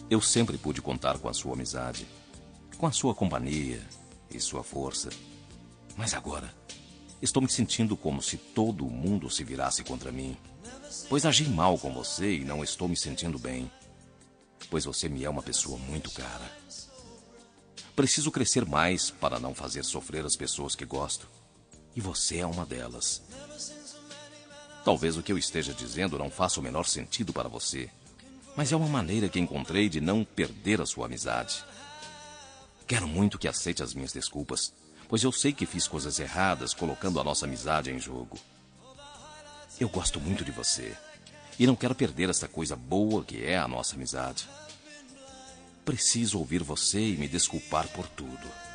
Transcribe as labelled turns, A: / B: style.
A: Eu sempre pude contar com a sua amizade, com a sua companhia e sua força. Mas agora, estou me sentindo como se todo o mundo se virasse contra mim. Pois agi mal com você e não estou me sentindo bem. Pois você me é uma pessoa muito cara. Preciso crescer mais para não fazer sofrer as pessoas que gosto. E você é uma delas. Talvez o que eu esteja dizendo não faça o menor sentido para você, mas é uma maneira que encontrei de não perder a sua amizade. Quero muito que aceite as minhas desculpas, pois eu sei que fiz coisas erradas colocando a nossa amizade em jogo. Eu gosto muito de você e não quero perder esta coisa boa que é a nossa amizade. Preciso ouvir você e me desculpar por tudo.